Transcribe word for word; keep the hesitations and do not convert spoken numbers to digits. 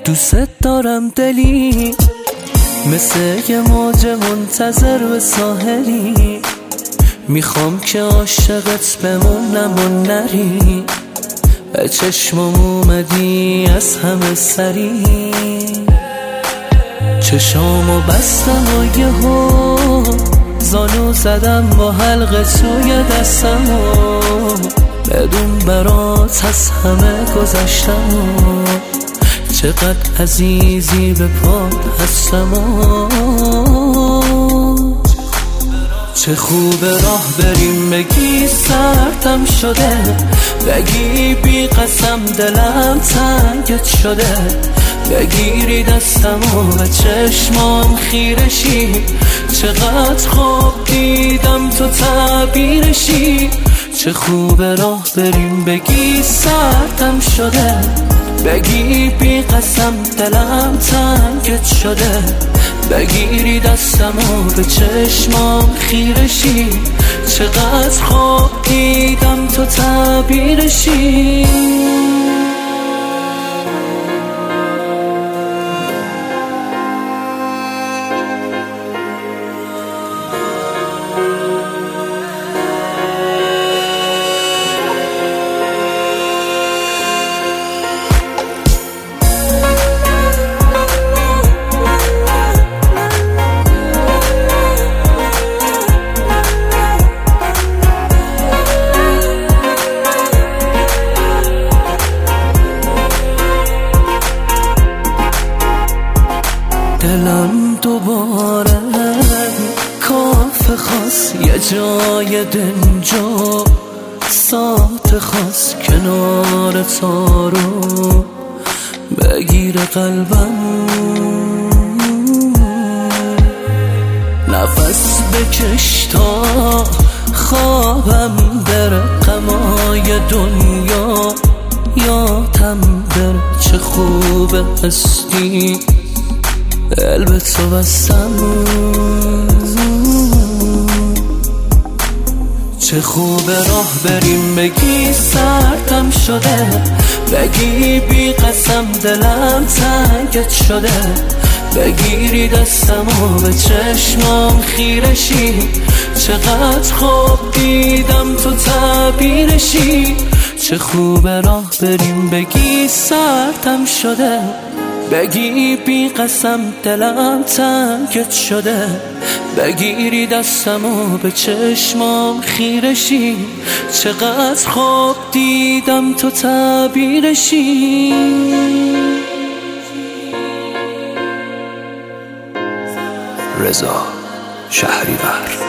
دوست دارم دلی مثل یه موج منتظر به ساحلی، میخوام که عاشقت بمونم و نری، به چشمم اومدی از همه سری، چشامو بستم و یهو زانو زدم با حلقه توی دستمو، بدون برات از همه گذشتم و چقدر عزیزی به پات هستم و چه خوب راه بریم بگی سردم شده، بگی بی قسم دلم تنگت شده، بگیری دستم و به چشمام خیرشی، چقدر خوب دیدم تو تعبیرشی، چه خوب راه بریم بگی سردم شده، بگی بی قسم دلم تنگت شده، بگیری دستم و به چشمام خیرشی، چقدر خوب دیدم تو تعبیرشی. دلم دوباره کافه خواست، یه جای دنجا ساعت خواست، کنار تارو بگیر قلبم، نفس بکش تا خوابم بره، غمای دنیا یادم بره، چه خوبه هستی دل به تو بستم، چه خوب راه بریم بگی سردم شده، بگی بی قسم دلم تنگت شده، بگیری دستم و به چشمام خیرشی، چقدر خوب دیدم تو تعبیرشی، چه خوب راه بریم بگی سردم شده، بگی بی قسم دلم تنگت شده، بگیری دستم و به چشمام خیرشی، چقدر خوب دیدم تو تعبیرشی. رضا شهریور.